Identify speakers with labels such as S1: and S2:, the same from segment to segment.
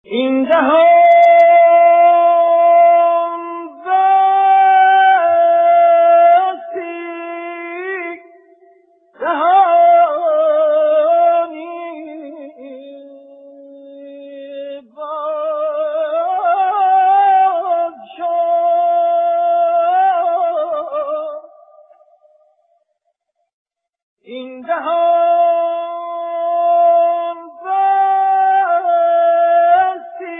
S1: این جهان بسی جهانی بادشاه، این جهان بسی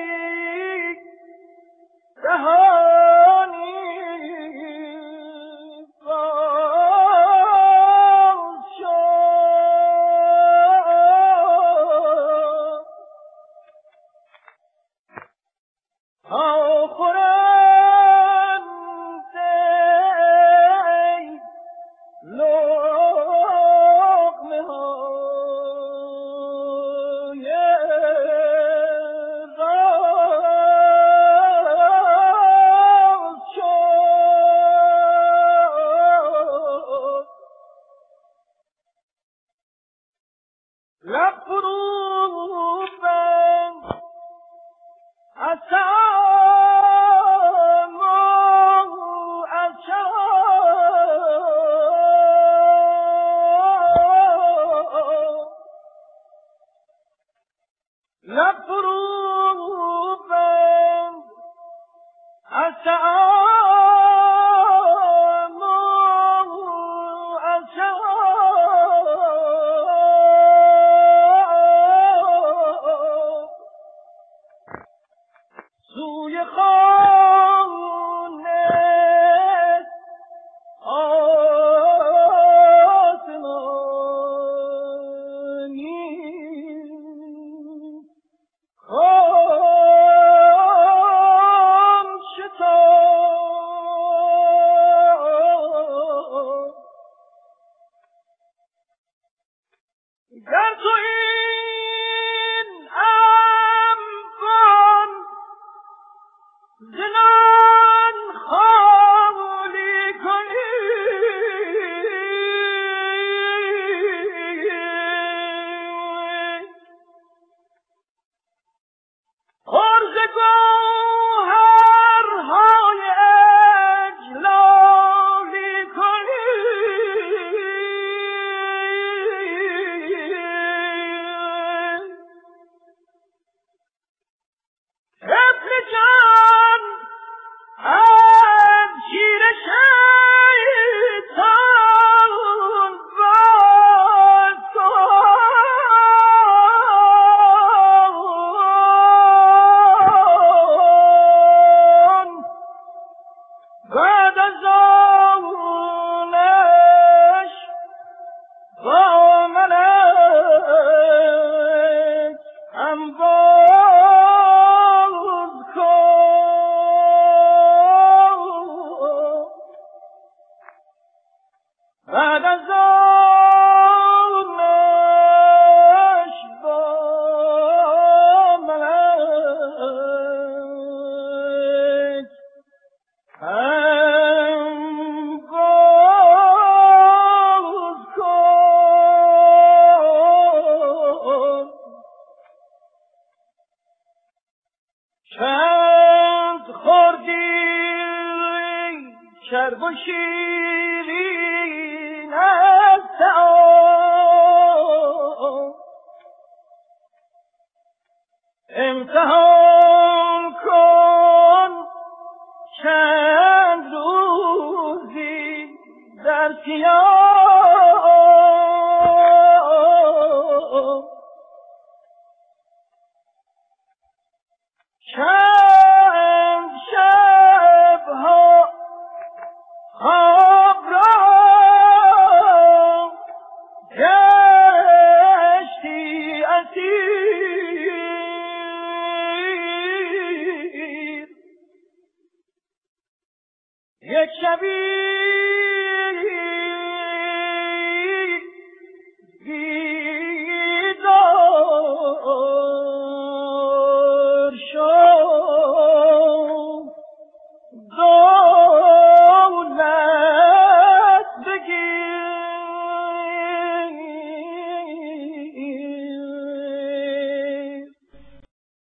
S1: جهانی بادشاه، تا خورنده لقمه های راست شد، لب فرو بند از طعام و از شراب، لب فرو بند از طعام و از شراب، سوی خانه آسمانی خام شتاب، گر تو این انبان زنان خالی کنی، عرض گوهرهای اجلالی کنی، طفل جان از شیر شیطان باز کن، بعد از آنش با ملک هم باز کن، بعد از آنش با ملک هم باز کن. چند خوردی چرب و شیرین از طعام، امتحان کن چند روزی در صیام، چند شبها خواب را گشتی اسیر، یک شبی